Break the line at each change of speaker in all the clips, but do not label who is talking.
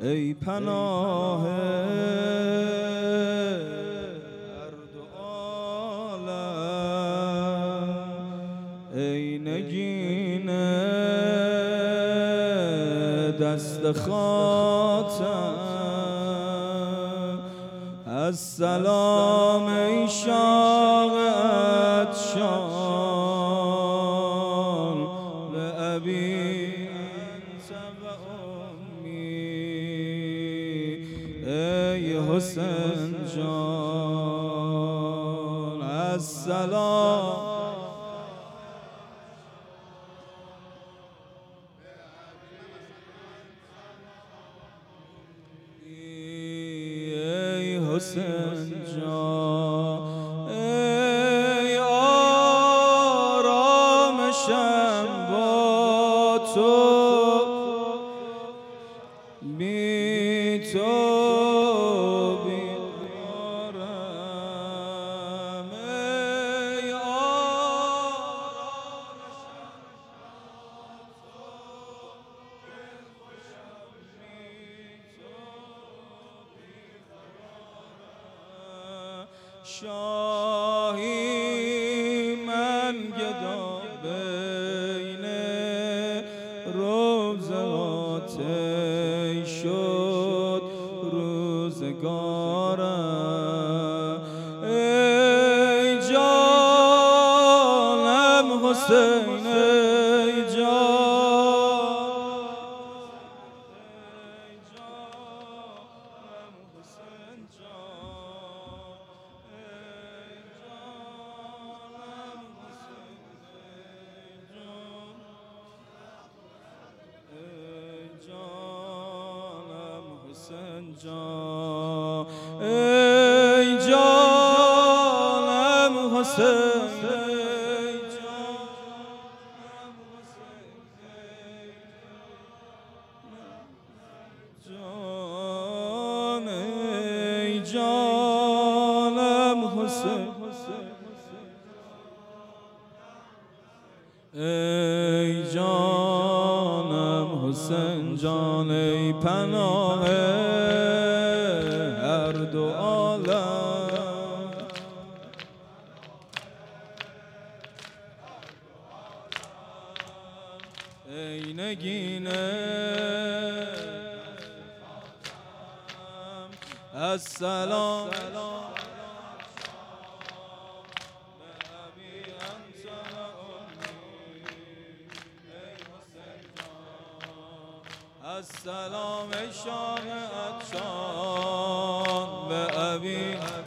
ای پناه هر دو عالم، ای نگین دست خاتم، السلام ای شاق عطشان به ابی انت و امی، ای حسین جان السلام حسین جان، ای آرامشم با تو، بی تو بیمارم، ای آرامشم با تو، شاهی من گدا بین روزگارت شد روزگارم، ای جانم حسین، ای جانم حسین جان، ای جانم حسین، ای جانم حسین جان، ای جانم حسین، ای جانم حسین جان، ای پناه هر دو عالم، ای نگین السلام السلام ای شاق عطشان به ابی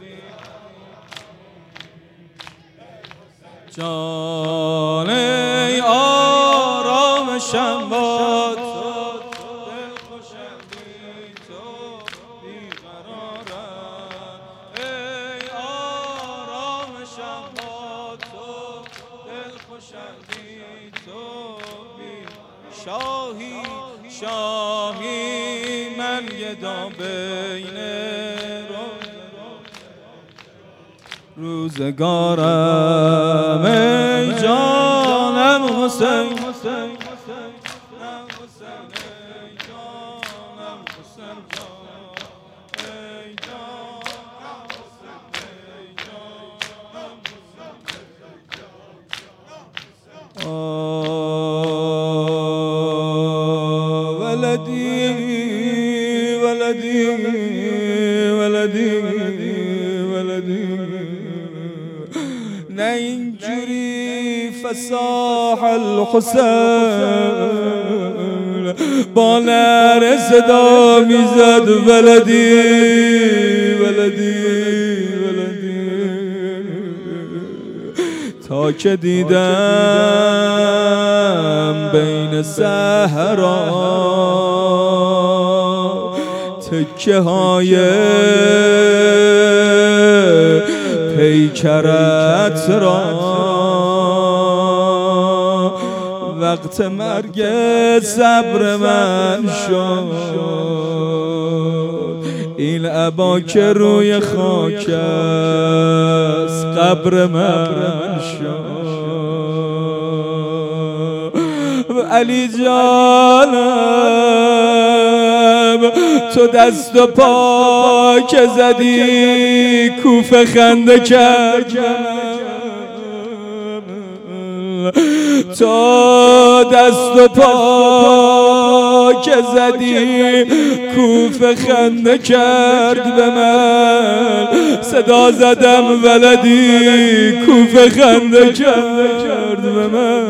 جان، ای آرامشم با تو، دلخوشم بی تو بیقرارم، ای آرامشم با تو، دلخوشم بی تو شاهی من گدا بین روزگارم، ای جانم حسین، ای جانم حسین جان، ای جانم ولدی ولدی ولدی ولدی، نه اینجوری فصاح الحسین با نعره صدا میزد ولدی ولدی ولدی، تا که دیدم بین صحرا تکه های پیکرت را، وقت مرگ صبر من شد، این عبا که روی خاک است قبر من شد، علی جانم
تو دست و پا که زدی کوفه خنده کرد، تو دست و پا که زدی کوفه خنده کرد به من، صدا زدم ولدی کوفه خنده کرد به من.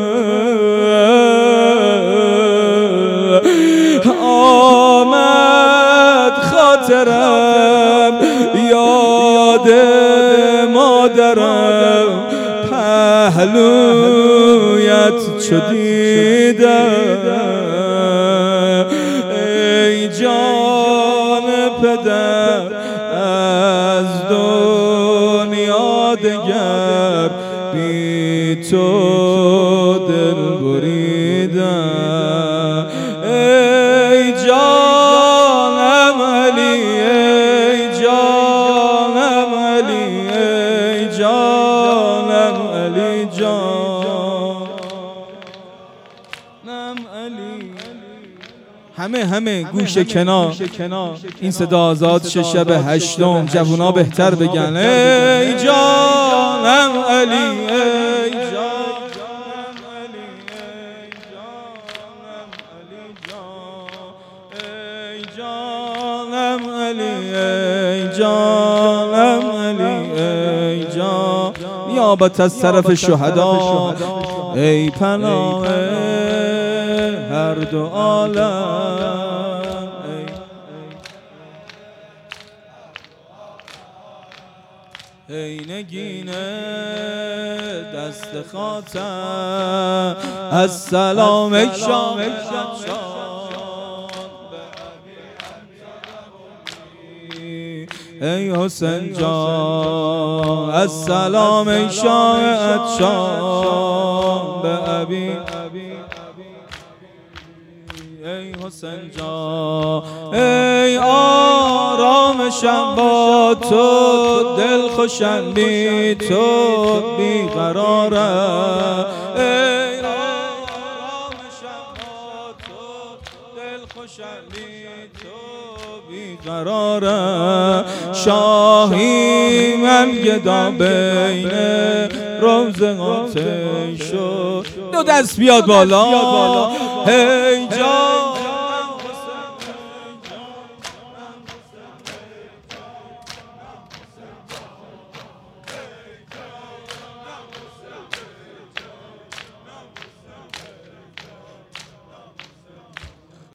آمد خاطرم یاد مادرم، پهلویت چو دیدم، ای جان پدر از دنیا دگر بی تو دل بریدم. ای جانم علی، ای جانم علی، ای جانم علی، جانم علی. همه گوش کنار، این صدا آزاد شه شب هشتم، جوونا بهتر بگن ای جانم علی، ای جانم علی، ای جانم علی، ای جانم علی، ای جان نیابت از طرف شهدا، ای پناه هر دو عالم. ای نگینه دست خاتم السلام شام ای حسین جان السلام شام شام به ابی، ای حسین جان ای آرامشم با تو، دل خوشم بی تو بی قرارم، ای آرامشم با تو، دل خوشم بی تو بی قرارم. شاهی من گدا بین روزگارت شد، دو دست بیاد بالا، ای